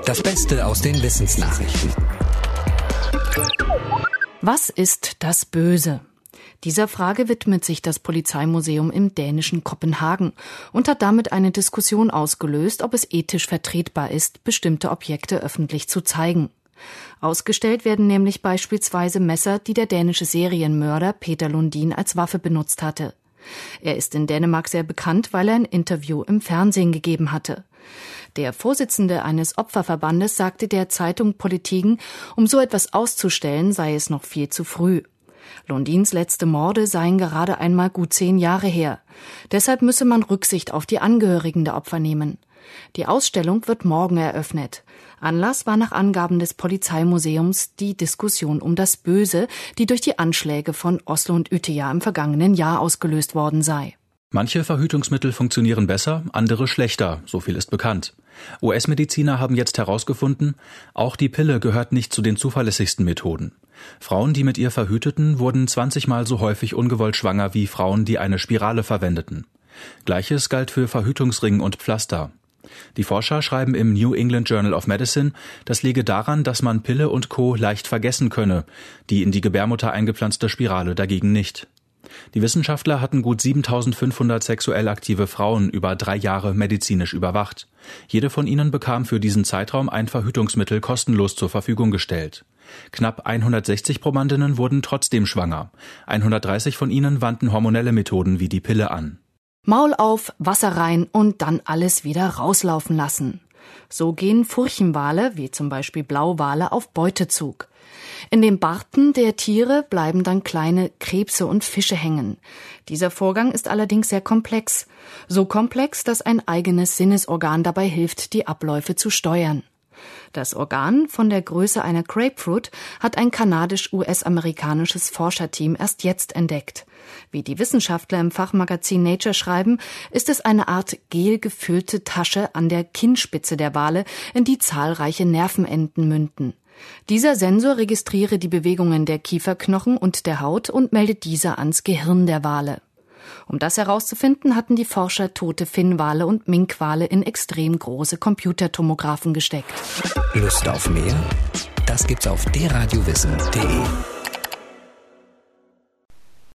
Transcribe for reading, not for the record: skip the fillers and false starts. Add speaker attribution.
Speaker 1: Das Beste aus den Wissensnachrichten.
Speaker 2: Was ist das Böse? Dieser Frage widmet sich das Polizeimuseum im dänischen Kopenhagen und hat damit eine Diskussion ausgelöst, ob es ethisch vertretbar ist, bestimmte Objekte öffentlich zu zeigen. Ausgestellt werden nämlich beispielsweise Messer, die der dänische Serienmörder Peter Lundin als Waffe benutzt hatte. Er ist in Dänemark sehr bekannt, weil er ein Interview im Fernsehen gegeben hatte. Der Vorsitzende eines Opferverbandes sagte der Zeitung Politiken, um so etwas auszustellen, sei es noch viel zu früh. Lundins letzte Morde seien gerade einmal gut 10 Jahre her. Deshalb müsse man Rücksicht auf die Angehörigen der Opfer nehmen. Die Ausstellung wird morgen eröffnet. Anlass war nach Angaben des Polizeimuseums die Diskussion um das Böse, die durch die Anschläge von Oslo und Utøya im vergangenen Jahr ausgelöst worden sei.
Speaker 3: Manche Verhütungsmittel funktionieren besser, andere schlechter, so viel ist bekannt. US-Mediziner haben jetzt herausgefunden, auch die Pille gehört nicht zu den zuverlässigsten Methoden. Frauen, die mit ihr verhüteten, wurden 20-mal so häufig ungewollt schwanger wie Frauen, die eine Spirale verwendeten. Gleiches galt für Verhütungsring und Pflaster. Die Forscher schreiben im New England Journal of Medicine, das liege daran, dass man Pille und Co. leicht vergessen könne, die in die Gebärmutter eingepflanzte Spirale dagegen nicht. Die Wissenschaftler hatten gut 7.500 sexuell aktive Frauen über 3 Jahre medizinisch überwacht. Jede von ihnen bekam für diesen Zeitraum ein Verhütungsmittel kostenlos zur Verfügung gestellt. Knapp 160 Probandinnen wurden trotzdem schwanger. 130 von ihnen wandten hormonelle Methoden wie die Pille an.
Speaker 2: Maul auf, Wasser rein und dann alles wieder rauslaufen lassen. So gehen Furchenwale, wie zum Beispiel Blauwale, auf Beutezug. In den Barten der Tiere bleiben dann kleine Krebse und Fische hängen. Dieser Vorgang ist allerdings sehr komplex. So komplex, dass ein eigenes Sinnesorgan dabei hilft, die Abläufe zu steuern. Das Organ, von der Größe einer Grapefruit, hat ein kanadisch-US-amerikanisches Forscherteam erst jetzt entdeckt. Wie die Wissenschaftler im Fachmagazin Nature schreiben, ist es eine Art gelgefüllte Tasche an der Kinnspitze der Wale, in die zahlreiche Nervenenden münden. Dieser Sensor registriere die Bewegungen der Kieferknochen und der Haut und meldet diese ans Gehirn der Wale. Um das herauszufinden, hatten die Forscher tote Finnwale und Minkwale in extrem große Computertomographen gesteckt.
Speaker 1: Lust auf mehr? Das gibt's auf derradiowissen.de.